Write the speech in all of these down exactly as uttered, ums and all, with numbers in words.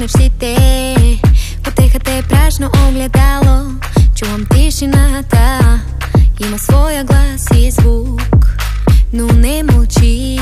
мечтите. Потехата е празно огледало. Чувам тишината, има своя глас и звук, но не мълчи.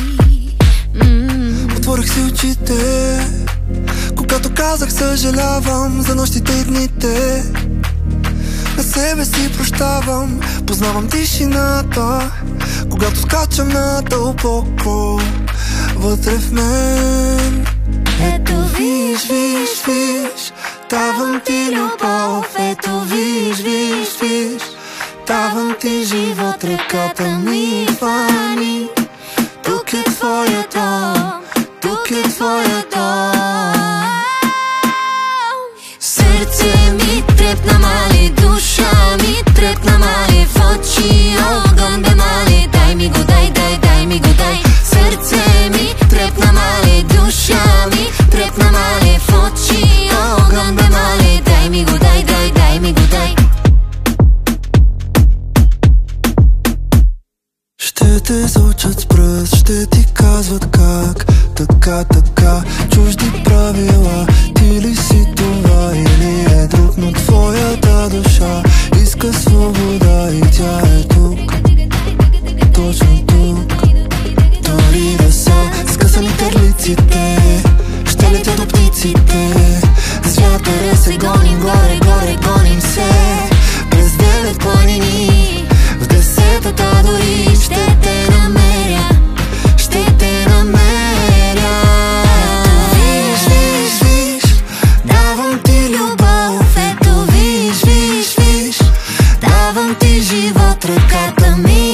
mm. Отворих си очите, когато казах съжалявам за нощите и дните. На себе си прощавам, познавам тишината, когато скачам надълбоко вътре в мен. Ето виж, виж, виж, давам ти любов. Ето виж, виж, виж, давам ти живот. Ръката ми хвани, тук е твоя дом, тук е твоя дом. Сърце ми трепна, мали, душа ми трепна, мали, в очи огън бе, мали, дай ми го, дай, дай, дай ми го, дай. Сърце ми трепна, мали, душа ми трепна, мали, в очи огън бе, мали, дай ми го, дай, дай, дай ми го, дай. Ще те сочат с пръст, ще ти казват как, така, така, чужди правила. Ти ли си това или е друг, но твоята душа иска свобода и тя е тук, точно тук. Дори да са скъсани търлиците, ще летя до птиците. С вятъра се гоним, горе, горе, гоним се през девет планини. В десетата дори ще те намеря, ще те намеря. Ето виж, виж, виж, Давам ти любов. ето виж, виж, виж, Давам ти живот. Ръката ми